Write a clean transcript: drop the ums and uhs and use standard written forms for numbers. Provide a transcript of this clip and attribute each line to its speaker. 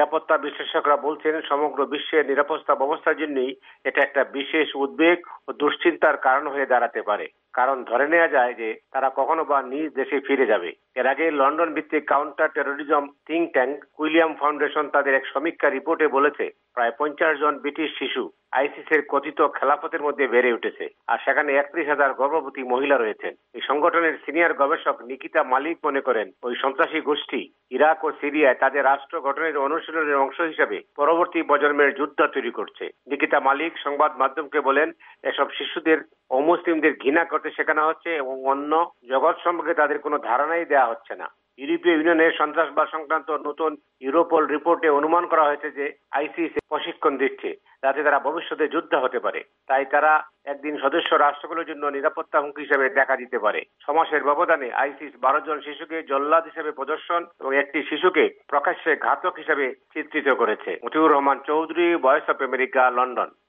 Speaker 1: নিরাপত্তা বিশ্লেষকরা বলছেন সমগ্র বিশ্বের নিরাপত্তা ব্যবস্থার জন্যই এটা একটা বিশেষ উদ্বেগ ও দুশ্চিন্তার কারণ হয়ে দাঁড়াতে পারে। কারণ ধরে নেওয়া যায় যে তারা কখনো বা নিজ দেশে ফিরে যাবে। এর আগে লন্ডন ভিত্তিক counter terrorism think tank William Foundation তাদের এক সমীক্ষা রিপোর্টে বলেছে প্রায় 50 জন ব্রিটিশ শিশু আইসিসের কথিত খেলাফতের মধ্যে বেড়ে উঠেছে, আর সেখানে 31,000 গর্ভবতী মহিলা রয়েছেন। এই সংগঠনের সিনিয়র গবেষক নিকিতা মালিক মনে করেন ওই সন্ত্রাসী গোষ্ঠী ইরাক ও সিরিয়ায় তাদের রাষ্ট্র গঠনের অনুশীলনের অংশ হিসেবে পরবর্তী প্রজন্মের যুদ্ধ তৈরি করছে। নিকিতা মালিক সংবাদ মাধ্যমকে বলেন, এসব শিশুদের অমুসলিমদের ঘৃণা করতে শেখানো হচ্ছে এবং অন্য জগৎ সম্পর্কে তাদের কোনো ধারণাই দেওয়া হচ্ছে না। ইউরোপীয় ইউনিয়নের সন্ত্রাসবাদ সংক্রান্ত নতুন ইউরোপল রিপোর্টে অনুমান করা হয়েছে যে আইসিস প্রশিক্ষণ দিচ্ছে যাতে তারা ভবিষ্যতে যুদ্ধ হতে পারে। তাই তারা একদিন সদস্য রাষ্ট্রগুলোর জন্য নিরাপত্তা হুমকি হিসেবে দেখা দিতে পারে। 6 মাসের ব্যবধানে আইসিস 12 জন শিশুকে জল্লাদ হিসেবে প্রদর্শন এবং একটি শিশুকে প্রকাশ্যে ঘাতক হিসেবে চিত্রিত করেছে। Motiur Rahman Chowdhury, Voice of America, London.